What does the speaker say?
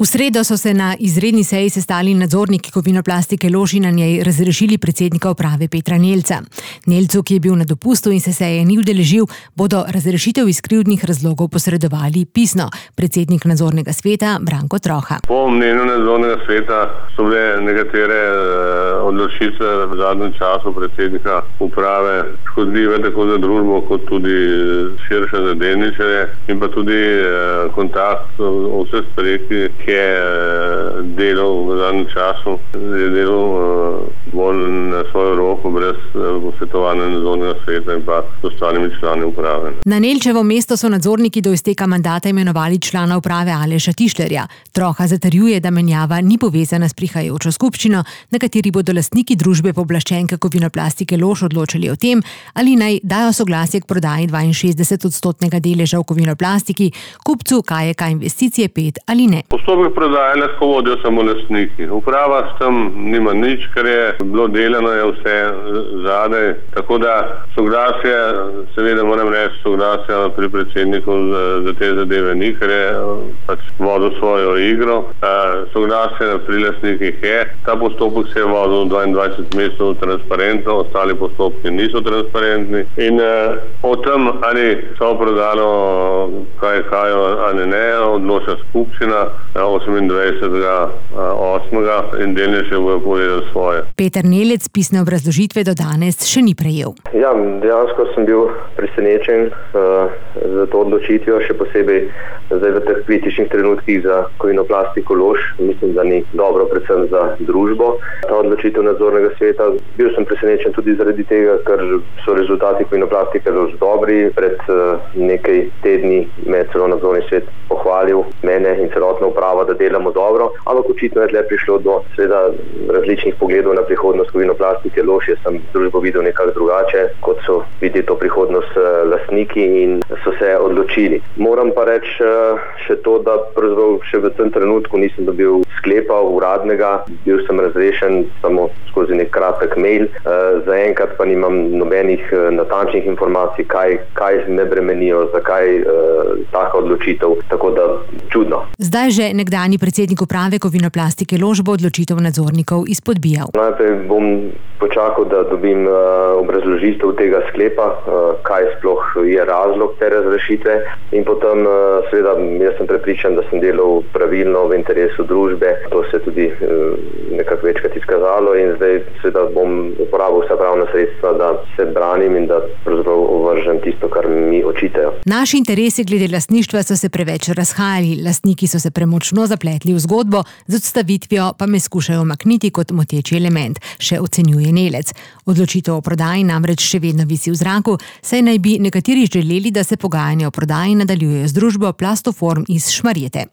V sredo so se na izredni seji sestali nadzorniki Kovinoplastike Lož in na njej razrešili predsednika uprave Petra Nelca. Nelcu, ki je bil na dopustu in se seje ni udeležil, bodo razrešitev iz krivdnih razlogov posredovali pisno. Predsednik nadzornega sveta Branko Troha. Po mnenju nadzornega sveta so bile nekatere odločitve v zadnjem času predsednika uprave škodljive tako za družbo kot tudi širše za delničarje in pa tudi kontakt o vseh stvareh, ki je delal v zadnjem času, je delal bolj na svojo roko, brez posvetovanja nadzornega sveta in pa s ostalimi člani uprave. Na Nelčevo mesto so nadzorniki do izteka mandata imenovali člana uprave Aleša Tišlerja. Troha zatrjuje, da menjava ni povezana s prihajajočo skupščino, na kateri bodo lastniki družbe pooblaščenke Kovinoplastike Lož odločili o tem, ali naj dajo soglasje k prodaji 62% deleža v Kovinoplastiki kupcu KJK Investicije 5 ali ne. Postopek prodaje lahko vodijo samo lastniki. Uprava s tem nima nič, ker je bilo delano, je vse zadaj. Tako da soglasje, seveda moram reči, soglasja pri predsedniku za te zadeve ni, ker je pač vodil svojo igro. Soglasje pri lastnikih je. Ta postopek se je vodil 22 mesecev transparentno, ostali postopki niso transparentni. In o tem, ali so prodalo KJK ali ne, odloča skupščina 28.8. in delničarji bodo povedali svoje. Peter Nelec pisne obrazložitve do danes še ni prejel. Ja, dejansko sem bil presenečen za to odločitvijo, še posebej zdaj v teh kritičnih trenutkih za Kovinoplastiko Lož. Mislim, da ni dobro predvsem za družbo. Ta odločitev nadzornega sveta, bil sem presenečen tudi zaradi tega, ker so rezultati Kovinoplastike Lož dobri. Pred nekaj tedni me celo nadzorni svet pohvalil, mene in celotno upravo, da delamo dobro, ampak očitno je tle prišlo do različnih pogledov na prihodnost Kovinoplastike Lož. Jaz sem družbo videl nekako drugače, kot so videli to prihodnost lastniki in so se odločili. Moram pa reči še to, da pravzaprav še v tem trenutku nisem dobil sklepa uradnega, bil sem razrešen samo skozi nek kratek mail. Zaenkrat pa nimam nobenih natančnih informacij, kaj me bremenijo, zakaj taka odločitev, tako da čudno. Zdaj že nekdanji predsednik uprave Kovinoplastike Lož bo odločitev nadzornikov izpodbijal. Najprej bom počakal, da dobim obrazložitev tega sklepa, kaj sploh je razlog te razrešitve in potem seveda jaz sem prepričan, da sem delal pravilno v interesu družbe. To se je tudi nekako večkrat izkazalo in zdaj seveda bom uporabil vsa pravna sredstva, da se branim in da pravzaprav ovržem tisto, kar mi očitajo. Naši interesi glede lastništva so se preveč razhajali, lastniki so se premočno zapletli v zgodbo, z odstavitvijo pa me skušajo umakniti kot moteči element, še ocenjuje Nelec. Odločitev o prodaji namreč še vedno visi v zraku, saj naj bi nekateri želeli, da se pogajanja o prodaji nadaljujejo z družbo Plastoform iz Šmarjete.